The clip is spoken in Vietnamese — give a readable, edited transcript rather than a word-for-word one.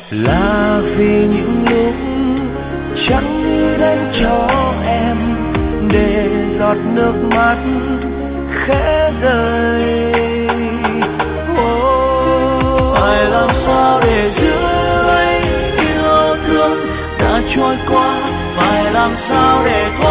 là vì những lúc chẳng như đến cho em để giọt nước mắt khẽ rơi. Phải làm sao để giữ lấy yêu thương đã trôi qua, phải làm sao để